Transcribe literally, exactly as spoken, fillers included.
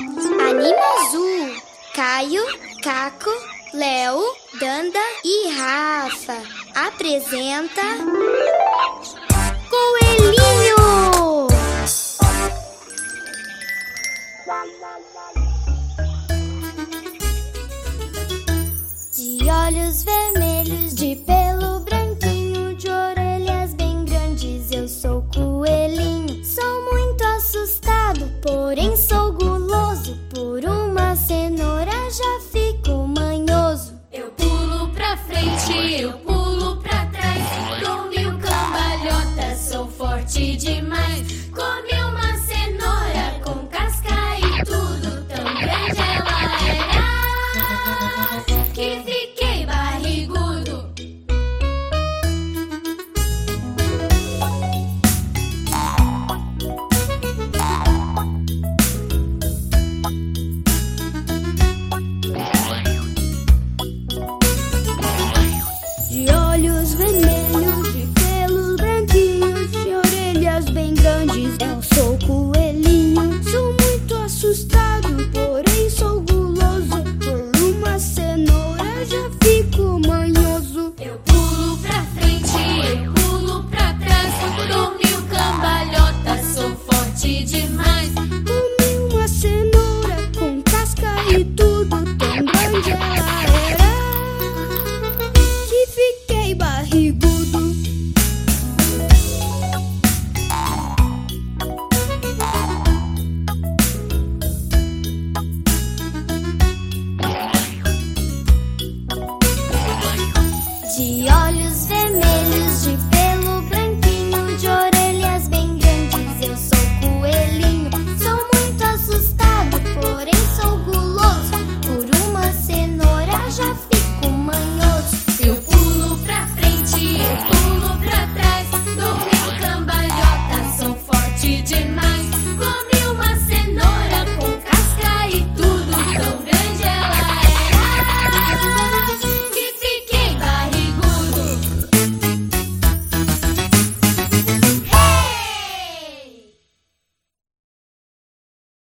Anime Azul. Caio, Caco, Léo, Danda e Rafa apresenta Coelhinho! De olhos vermelhos, de pelo branquinho, de orelhas bem grandes, eu sou coelhinho. Sou muito assustado, porém